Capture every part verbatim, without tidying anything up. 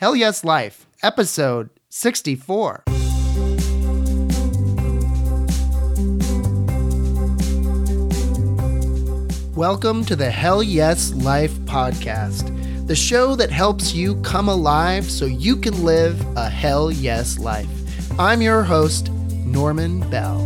Hell Yes Life, episode sixty-four. Welcome to the Hell Yes Life podcast, the show that helps you come alive so you can live a Hell Yes life. I'm your host, Norman Bell.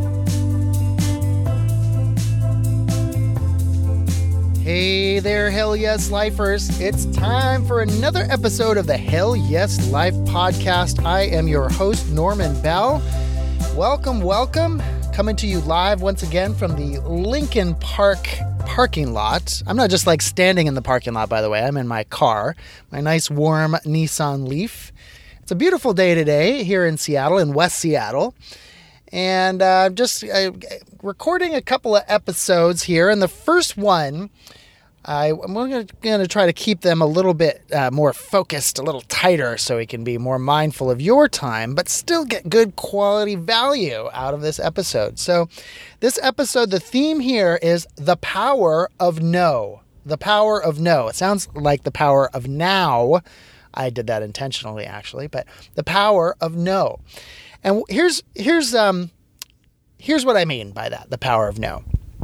Hey there, Hell Yes Lifers. It's time for another episode of the Hell Yes Life podcast. I am your host, Norman Bell. Welcome, welcome. Coming to you live once again from the Lincoln Park parking lot. I'm not just like standing in the parking lot, by the way. I'm in my car, my nice warm Nissan Leaf. It's a beautiful day today here in Seattle, in West Seattle. And uh, just uh, recording a couple of episodes here. And the first one, I, I'm going to try to keep them a little bit uh, more focused, a little tighter, so we can be more mindful of your time, but still get good quality value out of this episode. So this episode, the theme here is the power of no. The power of no. It sounds like the power of now. I did that intentionally, actually, but the power of no. And here's here's um here's what I mean by that, the power of no.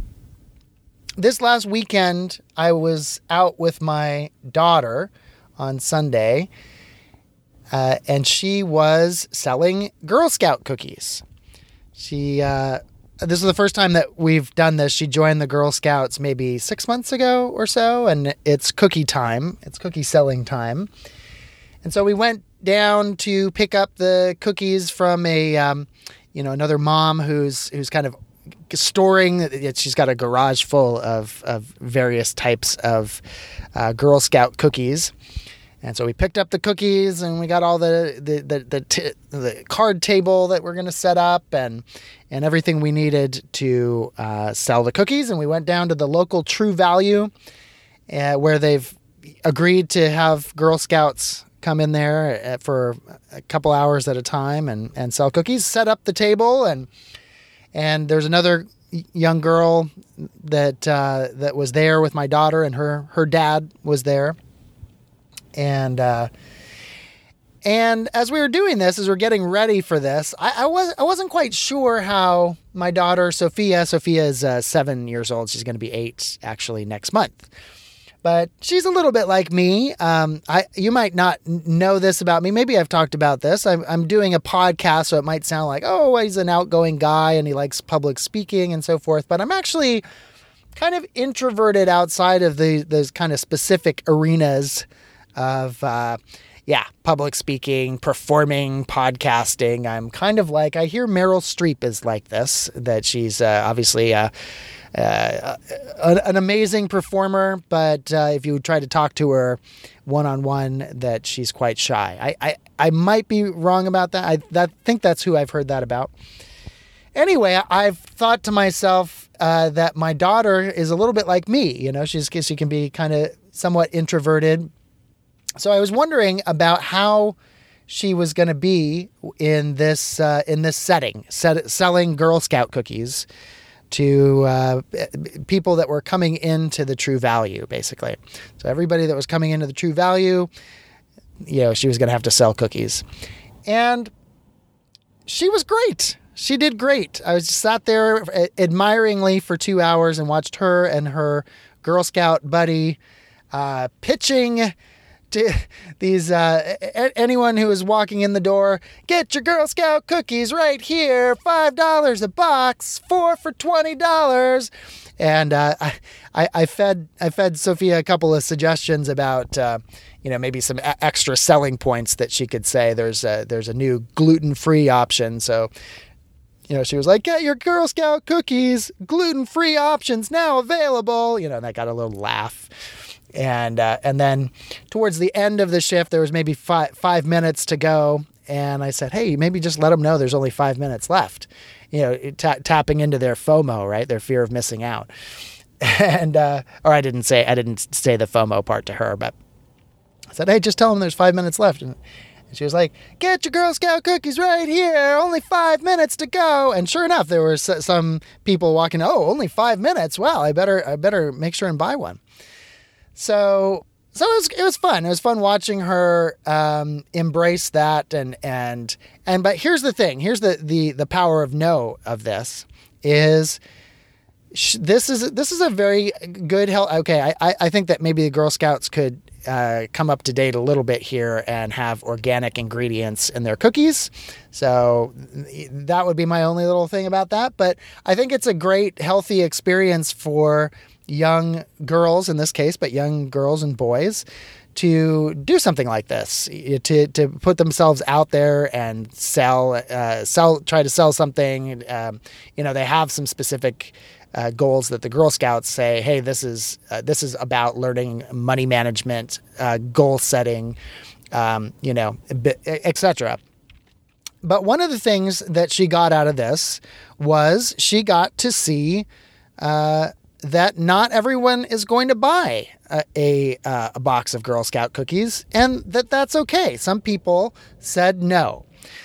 This last weekend, I was out with my daughter on Sunday, uh, and she was selling Girl Scout cookies. She uh, this is the first time that we've done this. She joined the Girl Scouts maybe six months ago or so, and it's cookie time. It's cookie selling time. And so we went down to pick up the cookies from a, um, you know, another mom who's who's kind of storing. She's got a garage full of of various types of uh, Girl Scout cookies, and so we picked up the cookies and we got all the the the the, t- the card table that we're going to set up and and everything we needed to uh, sell the cookies. And we went down to the local True Value, uh, where they've agreed to have Girl Scouts come in there for a couple hours at a time and, and sell cookies, set up the table. And, and there's another young girl that, uh, that was there with my daughter, and her, her dad was there. And, uh, and as we were doing this, as we're getting ready for this, I, I was, I wasn't quite sure how my daughter, Sophia, Sophia is uh, seven years old. She's going to be eight actually next month. But she's a little bit like me. Um, I you might not know this about me. Maybe I've talked about this. I'm, I'm doing a podcast, so it might sound like, oh, he's an outgoing guy and he likes public speaking and so forth. But I'm actually kind of introverted outside of the those kind of specific arenas of, uh, yeah, public speaking, performing, podcasting. I'm kind of like, I hear Meryl Streep is like this, that she's uh, obviously... Uh, Uh, an amazing performer, but uh, if you try to talk to her one-on-one, that she's quite shy. I, I, I might be wrong about that. I that, think that's who I've heard that about. Anyway, I've thought to myself uh, that my daughter is a little bit like me. You know, she's she can be kind of somewhat introverted. So I was wondering about how she was going to be in this uh, in this setting, set, selling Girl Scout cookies to uh, people that were coming into the True Value, basically. So everybody that was coming into the True Value, you know, she was going to have to sell cookies. And she was great. She did great. I was just sat there admiringly for two hours and watched her and her Girl Scout buddy uh, pitching to these uh, a- anyone who was walking in the door. Get your Girl Scout cookies right here, five dollars a box, four for twenty dollars. And uh, I, I fed I fed Sophia a couple of suggestions about uh, you know maybe some a- extra selling points that she could say. There's a, there's a new gluten-free option, so. You know, she was like, get your Girl Scout cookies, gluten-free options now available. You know, and that got a little laugh. And uh, and then towards the end of the shift, there was maybe five, five minutes to go. And I said, hey, maybe just let them know there's only five minutes left. You know, ta- tapping into their FOMO, right? Their fear of missing out. And, uh, or I didn't say, I didn't say the FOMO part to her, but I said, hey, just tell them there's five minutes left. And she was like, get your Girl Scout cookies right here. Only five minutes to go. And sure enough, there were some people walking, oh, only five minutes. Wow, I better, I better make sure and buy one. So so it was, it was fun. It was fun watching her um, embrace that. And, and, and, but here's the thing. Here's the, the, the power of no of this is sh- this is, this is a very good help. Okay. I, I think that maybe the Girl Scouts could uh, come up to date a little bit here and have organic ingredients in their cookies. So that would be my only little thing about that. But I think it's a great, healthy experience for young girls in this case, but young girls and boys to do something like this, to to put themselves out there and sell, uh, sell, try to sell something. Um, you know, they have some specific uh, goals that the Girl Scouts say, hey, this is uh, this is about learning money management, uh, goal setting, um, you know, et cetera. But one of the things that she got out of this was she got to see uh, that not everyone is going to buy a, a, uh, a box of Girl Scout cookies, and that that's okay. Some people said no.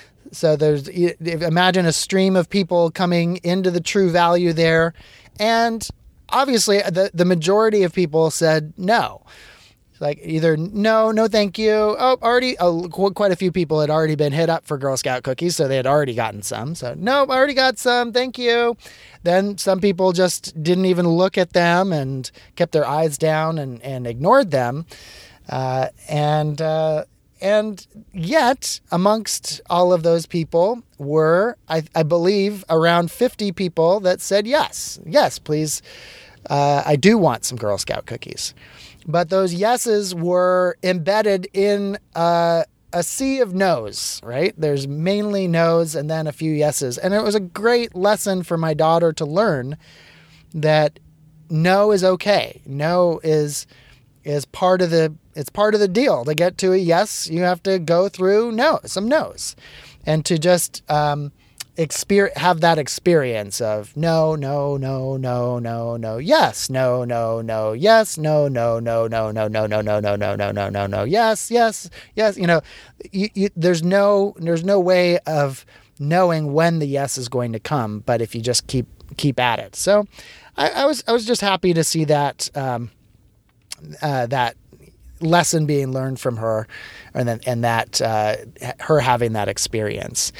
So there's, imagine a stream of people coming into the True Value there. And obviously the, the majority of people said no. Like either no, no, thank you. Oh, already, oh, quite a few people had already been hit up for Girl Scout cookies, so they had already gotten some. So no, I already got some, thank you. Then some people just didn't even look at them and kept their eyes down and, and ignored them. Uh, and uh, and yet, amongst all of those people were, I, I believe, around fifty people that said yes, yes, please. Uh, I do want some Girl Scout cookies. But those yeses were embedded in uh, a sea of no's, right? There's mainly no's and then a few yeses. And it was a great lesson for my daughter to learn that no is okay. No is is part of the it's part of the deal. To get to a yes, you have to go through no, some no's. And to just um, experience, have that experience of no, no, no, no, no, no, yes, no, no, no, yes, no, no, no, no, no, no, no, no, no, no, no, no, no, no, yes, yes, yes. You know, you, you, there's no, there's no way of knowing when the yes is going to come, but if you just keep keep at it. So, I, I was I was just happy to see that um, uh, that lesson being learned from her, and then and that uh, her having that experience.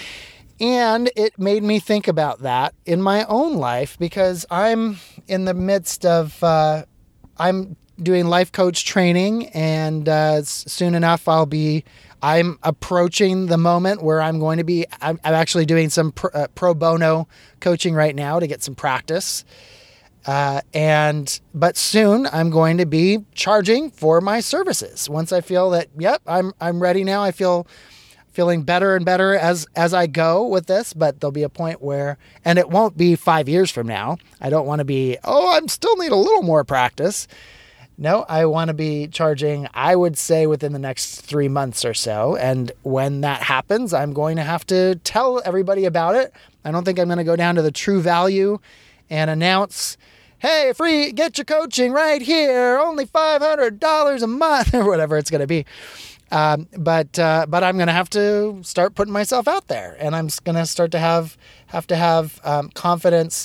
And it made me think about that in my own life, because I'm in the midst of, uh, I'm doing life coach training, and uh, soon enough I'll be, I'm approaching the moment where I'm going to be, I'm, I'm actually doing some pro, uh, pro bono coaching right now to get some practice. Uh, and, but soon I'm going to be charging for my services. Once I feel that, yep, I'm, I'm ready now. I feel feeling better and better as, as I go with this, but there'll be a point where, and it won't be five years from now. I don't want to be, oh, I still need a little more practice. No, I want to be charging, I would say, within the next three months or so. And when that happens, I'm going to have to tell everybody about it. I don't think I'm going to go down to the True Value and announce, hey, free, get your coaching right here, only five hundred dollars a month, or whatever it's going to be. Um, but uh, but I'm going to have to start putting myself out there, and I'm going to start to have have to have um, confidence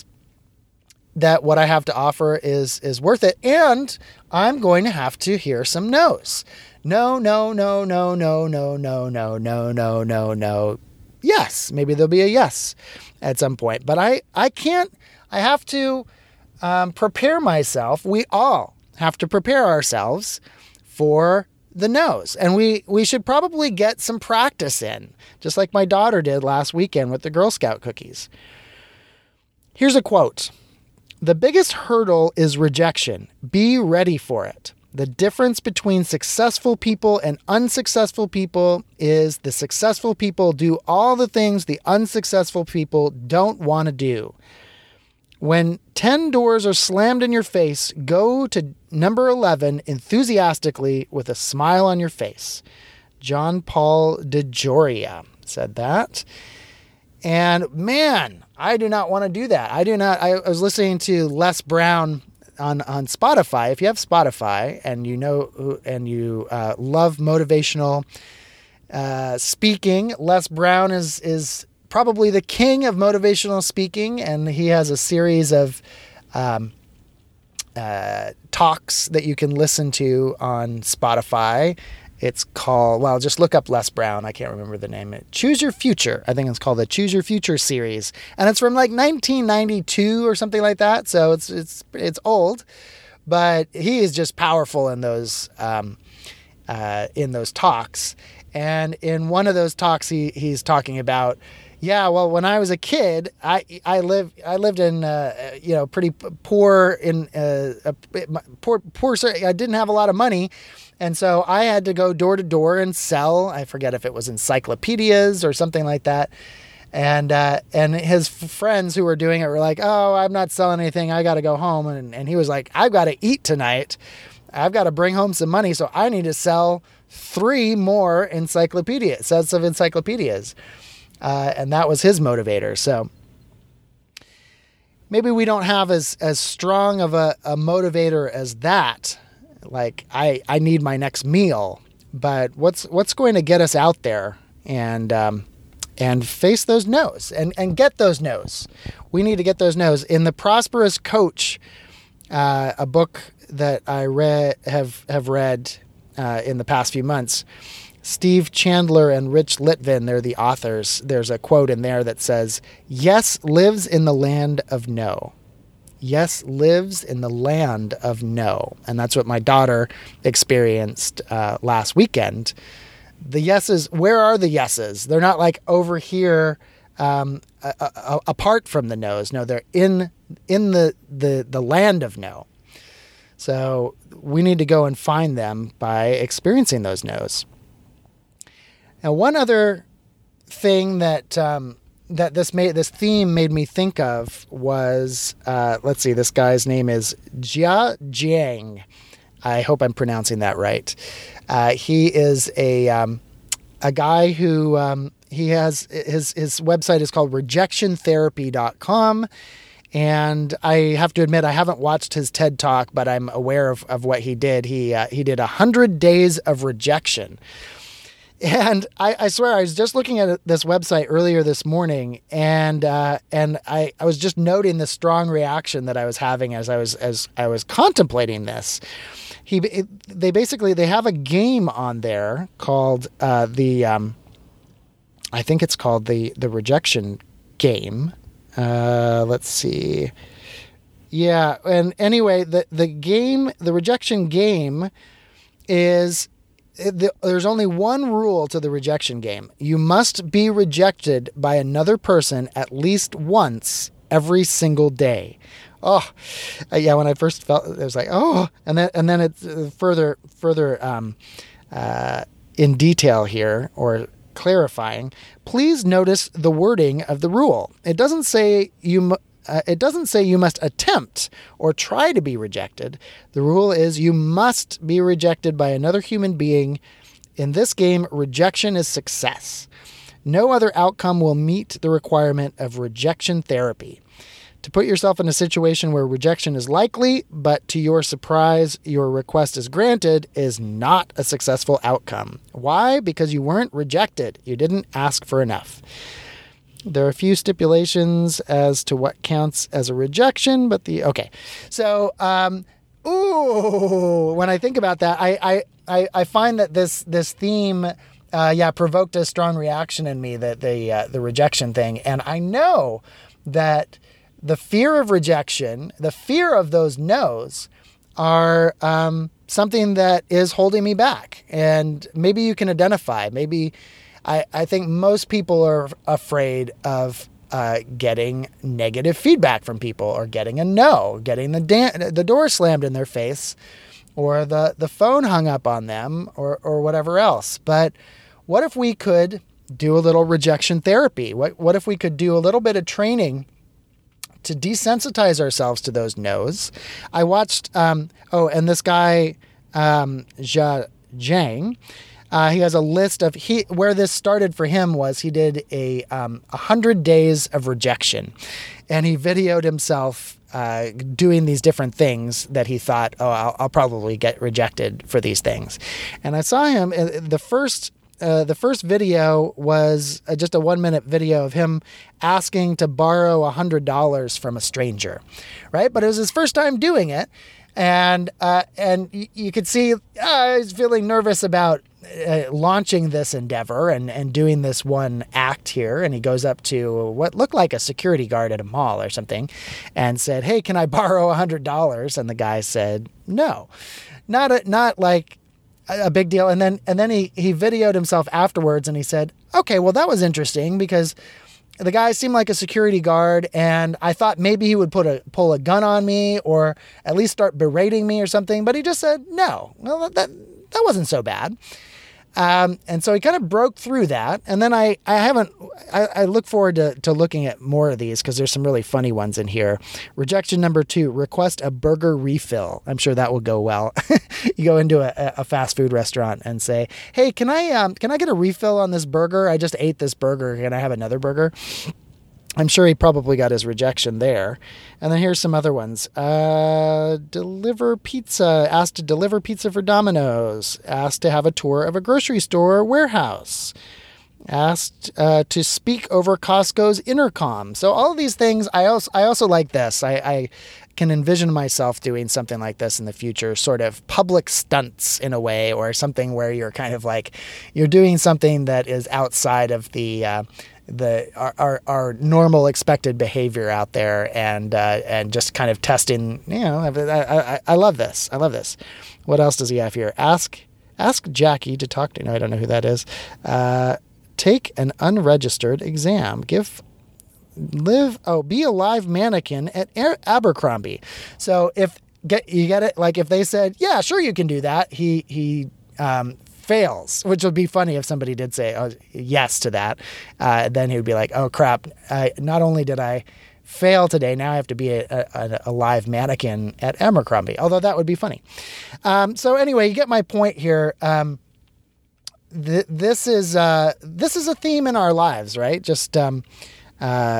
that what I have to offer is is worth it, and I'm going to have to hear some no's. No, no, no, no, no, no, no, no, no, no, no, no. Yes, maybe there'll be a yes at some point, but I I can't. I have to um, prepare myself. We all have to prepare ourselves for the no's. And we, we should probably get some practice in, just like my daughter did last weekend with the Girl Scout cookies. Here's a quote. The biggest hurdle is rejection. Be ready for it. The difference between successful people and unsuccessful people is the successful people do all the things the unsuccessful people don't want to do. When ten doors are slammed in your face, go to number eleven enthusiastically with a smile on your face. John Paul DeJoria said that. And man, I do not want to do that. I do not. I was listening to Les Brown on, on Spotify. If you have Spotify and you know, and you uh, love motivational uh, speaking, Les Brown is, is probably the king of motivational speaking, and he has a series of um, uh, talks that you can listen to on Spotify. It's called, well, just look up Les Brown. I can't remember the name. It Choose Your Future. I think it's called the Choose Your Future series. And it's from like nineteen ninety-two or something like that. So it's it's it's old. But he is just powerful in those um, uh, in those talks. And in one of those talks, he he's talking about, yeah, well, when I was a kid, I I lived I lived in uh, you know pretty poor in uh, a, poor poor. I didn't have a lot of money. And so I had to go door to door and sell. I forget if it was encyclopedias or something like that. And uh, and his f- friends who were doing it were like, oh, I'm not selling anything. I got to go home. And, and he was like, I've got to eat tonight. I've got to bring home some money. So I need to sell three more encyclopedia sets of encyclopedias. Uh, and that was his motivator. So maybe we don't have as, as strong of a, a motivator as that. Like I, I need my next meal, but what's, what's going to get us out there and, um, and face those no's and, and get those no's. We need to get those no's. In The Prosperous Coach, uh, a book that I read, have, have read, uh, in the past few months, Steve Chandler and Rich Litvin, they're the authors. There's a quote in there that says, yes lives in the land of no. Yes lives in the land of no. And that's what my daughter experienced uh, last weekend. The yeses, where are the yeses? They're not like over here um, a, a, apart from the no's. No, they're in in the, the, the land of no. So we need to go and find them by experiencing those no's. Now, one other thing that... Um, that this made this theme made me think of was, uh, let's see, this guy's name is Jia Jiang. I hope I'm pronouncing that right. Uh, he is a um, a guy who um, he has his his website is called rejection therapy dot com. And I have to admit, I haven't watched his TED Talk, but I'm aware of, of what he did. He uh, he did one hundred days of rejection. And I, I swear, I was just looking at this website earlier this morning, and uh, and I, I was just noting the strong reaction that I was having as I was as I was contemplating this. He it, they basically they have a game on there called uh, the um, I think it's called the the rejection game. Uh, let's see, yeah. And anyway, the the game, the rejection game, is. There's only one rule to the rejection game. You must be rejected by another person at least once every single day. Oh, yeah. When I first felt it, it was like, oh, and then, and then it's further, further, um, uh, in detail here or clarifying, please notice the wording of the rule. It doesn't say you Uh, it doesn't say you must attempt or try to be rejected. The rule is you must be rejected by another human being. In this game, rejection is success. No other outcome will meet the requirement of rejection therapy. To put yourself in a situation where rejection is likely, but to your surprise, your request is granted, is not a successful outcome. Why? Because you weren't rejected. You didn't ask for enough. There are a few stipulations as to what counts as a rejection, but the, okay. So, um, ooh, when I think about that, I, I, I find that this, this theme, uh, yeah, provoked a strong reaction in me, that the, uh, the rejection thing. And I know that the fear of rejection, the fear of those no's are, um, something that is holding me back. And maybe you can identify, maybe, I, I think most people are afraid of uh, getting negative feedback from people, or getting a no, getting the da- the door slammed in their face, or the, the phone hung up on them, or, or whatever else. But what if we could do a little rejection therapy? What, what if we could do a little bit of training to desensitize ourselves to those no's? I watched, um, oh, and this guy, um, Jia Jiang, Uh, he has a list of he where this started for him was he did a um, one hundred days of rejection, and he videoed himself uh, doing these different things that he thought, oh, I'll, I'll probably get rejected for these things. And I saw him uh, the first uh, the first video was uh, just a one minute video of him asking to borrow one hundred dollars from a stranger, right? But it was his first time doing it. And uh, and y- you could see uh, he's feeling nervous about uh, launching this endeavor and, and doing this one act here. And he goes up to what looked like a security guard at a mall or something and said, "Hey, can I borrow one hundred dollars?" And the guy said, "No." Not a, not like a big deal. And then and then he, he videoed himself afterwards and he said, "Okay, well, that was interesting because the guy seemed like a security guard and I thought maybe he would put a pull a gun on me or at least start berating me or something. But he just said, no, well, that that wasn't so bad." Um, and so he kind of broke through that. And then I, I haven't, I, I look forward to, to looking at more of these because there's some really funny ones in here. Rejection number two, request a burger refill. I'm sure that will go well. You go into a, a fast food restaurant and say, "Hey, can I, um, can I get a refill on this burger? I just ate this burger. Can I have another burger?" I'm sure he probably got his rejection there. And then here's some other ones. Uh, deliver pizza. Asked to deliver pizza for Domino's. Asked to have a tour of a grocery store or warehouse. Asked uh, to speak over Costco's intercom. So all of these things, I also I also like this. I, I can envision myself doing something like this in the future, sort of public stunts in a way, or something where you're kind of like, you're doing something that is outside of the... Uh, the our, our our normal expected behavior out there, and uh, and just kind of testing. You know, I, I I love this. I love this. What else does he have here? Ask ask Jackie to talk to. No, I don't know who that is. Uh, take an unregistered exam. Give live. Oh, be a live mannequin at Abercrombie. So if get you get it, like if they said, yeah, sure, you can do that. He he. Um, fails, which would be funny if somebody did say oh, yes to that. Uh, then he would be like, "Oh crap! I, not only did I fail today, now I have to be a, a, a live mannequin at Abercrombie." Although that would be funny. Um, so anyway, you get my point here. Um, th- this is uh, this is a theme in our lives, right? Just um, uh,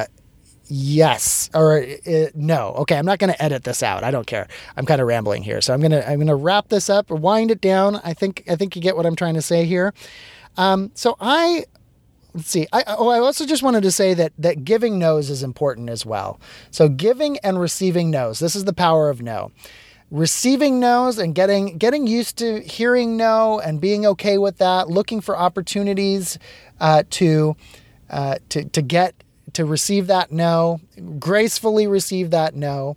yes or uh, no. Okay, I'm not going to edit this out. I don't care. I'm kind of rambling here, so I'm gonna I'm gonna wrap this up, wind it down. I think I think you get what I'm trying to say here. Um, so I let's see. I oh I also just wanted to say that that giving no's is important as well. So giving and receiving no's. This is the power of no. Receiving no's and getting getting used to hearing no and being okay with that. Looking for opportunities uh, to uh, to to get. to receive that no, gracefully receive that no,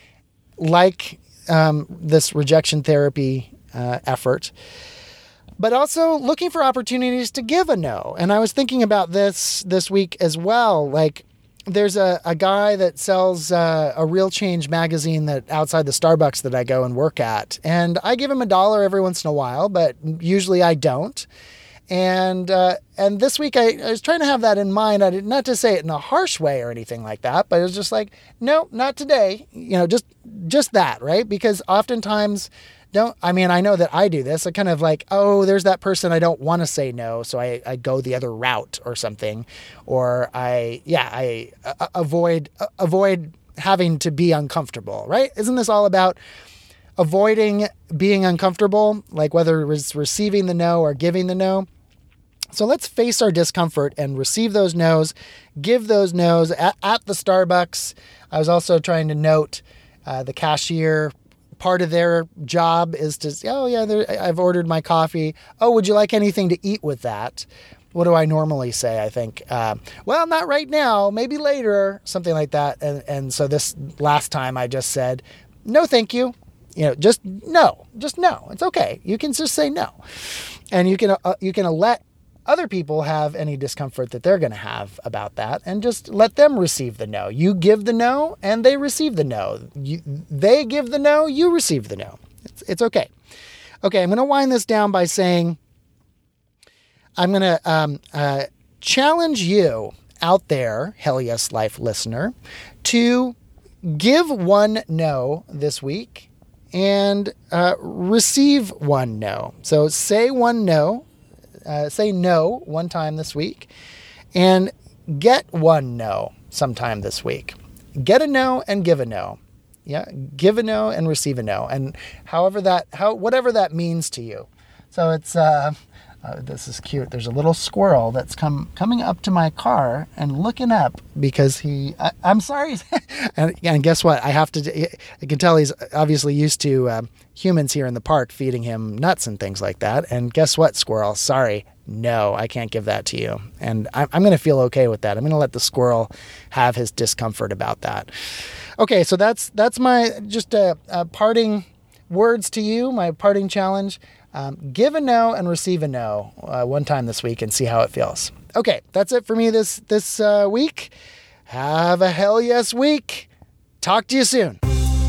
like um, this rejection therapy uh, effort, but also looking for opportunities to give a no. And I was thinking about this this week as well. Like there's a, a guy that sells uh, a Real Change magazine that outside the Starbucks that I go and work at. And I give him a dollar every once in a while, but usually I don't. And uh, and this week I, I was trying to have that in mind. I did not to say it in a harsh way or anything like that, but it was just like, no, not today. You know, just just that, right? Because oftentimes, don't. I mean, I know that I do this. I kind of like, oh, there's that person I don't want to say no, so I, I go the other route or something, or I yeah I uh, avoid uh, avoid having to be uncomfortable, right? Isn't this all about avoiding being uncomfortable, like whether it was receiving the no or giving the no? So let's face our discomfort and receive those no's, give those no's at, at the Starbucks. I was also trying to note uh, the cashier. Part of their job is to say, oh, yeah, I've ordered my coffee. Oh, would you like anything to eat with that? What do I normally say? I think, uh, well, not right now, maybe later, something like that. And, and so this last time I just said, no, thank you. You know, just no, just no. It's okay. You can just say no. And you can uh, you can let other people have any discomfort that they're going to have about that, and just let them receive the no. You give the no and they receive the no. You, they give the no, you receive the no. It's, it's okay. Okay, I'm going to wind this down by saying I'm going to um, uh, challenge you out there, Hell Yes Life listener, to give one no this week and uh, receive one no. So say one no, uh, say no one time this week, and get one no sometime this week. Get a no and give a no. Yeah, give a no and receive a no, and however that, how whatever that means to you. So it's uh, Uh, this is cute. There's a little squirrel that's come coming up to my car and looking up because he, I, I'm sorry. and, and guess what? I have to, I can tell he's obviously used to um, humans here in the park feeding him nuts and things like that. And guess what, squirrel? Sorry. No, I can't give that to you. And I'm, I'm going to feel okay with that. I'm going to let the squirrel have his discomfort about that. Okay, so that's that's my just a, a parting words to you, my parting challenge. Um, give a no and receive a no uh, one time this week and see how it feels. Okay, that's it for me this, this uh, week. Have a hell yes week. Talk to you soon.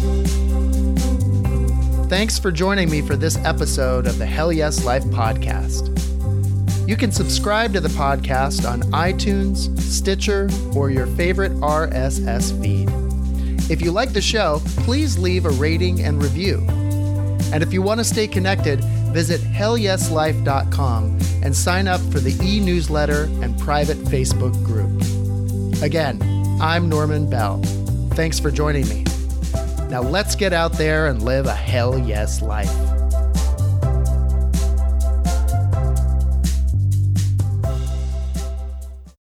Thanks for joining me for this episode of the Hell Yes Life podcast. You can subscribe to the podcast on iTunes, Stitcher, or your favorite R S S feed. If you like the show, please leave a rating and review. And if you want to stay connected, visit hell yes life dot com and sign up for the e-newsletter and private Facebook group. Again, I'm Norman Bell. Thanks for joining me. Now let's get out there and live a hell yes life.